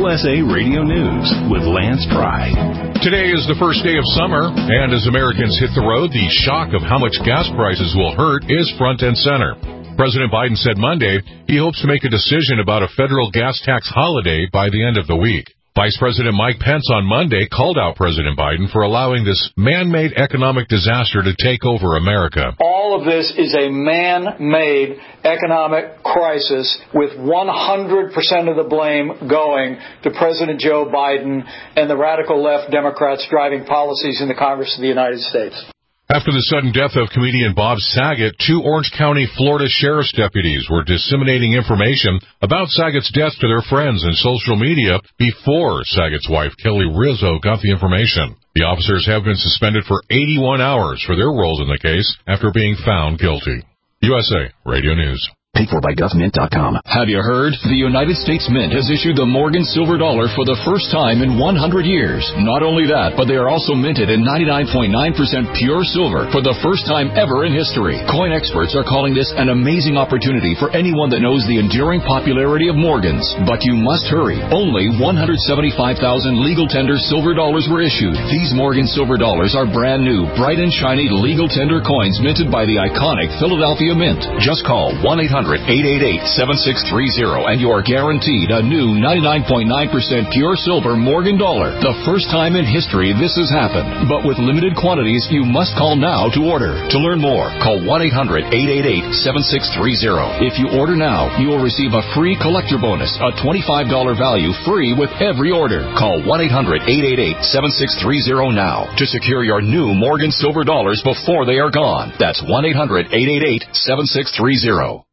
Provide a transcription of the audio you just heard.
USA Radio News with Lance Pry. Today is the first day of summer, and as Americans hit the road, the shock of how much gas prices will hurt is front and center. President Biden said Monday he hopes to make a decision about a federal gas tax holiday by the end of the week. Vice President Mike Pence on Monday called out President Biden for allowing this man-made economic disaster to take over America. All of this is a man-made economic crisis with 100% of the blame going to President Joe Biden and the radical left Democrats driving policies in the Congress of the United States. After the sudden death of comedian Bob Saget, 2 Orange County, Florida sheriff's deputies were disseminating information about Saget's death to their friends in social media before Saget's wife, Kelly Rizzo, got the information. The officers have been suspended for 81 hours for their roles in the case after being found guilty. USA Radio News. Paid for by GovMint.com. Have you heard? The United States Mint has issued the Morgan Silver Dollar for the first time in 100 years. Not only that, but they are also minted in 99.9% pure silver for the first time ever in history. Coin experts are calling this an amazing opportunity for anyone that knows the enduring popularity of Morgans. But you must hurry. Only 175,000 legal tender silver dollars were issued. These Morgan Silver Dollars are brand new, bright and shiny legal tender coins minted by the iconic Philadelphia Mint. Just call 1-800-888-7630 and you are guaranteed a new 99.9% pure silver Morgan dollar. The first time in history this has happened. But with limited quantities, you must call now to order. To learn more, call 1-800-888-7630. If you order now, you will receive a free collector bonus, a $25 value free with every order. Call 1-800-888-7630 now to secure your new Morgan Silver Dollars before they are gone. That's 1-800-888-7630.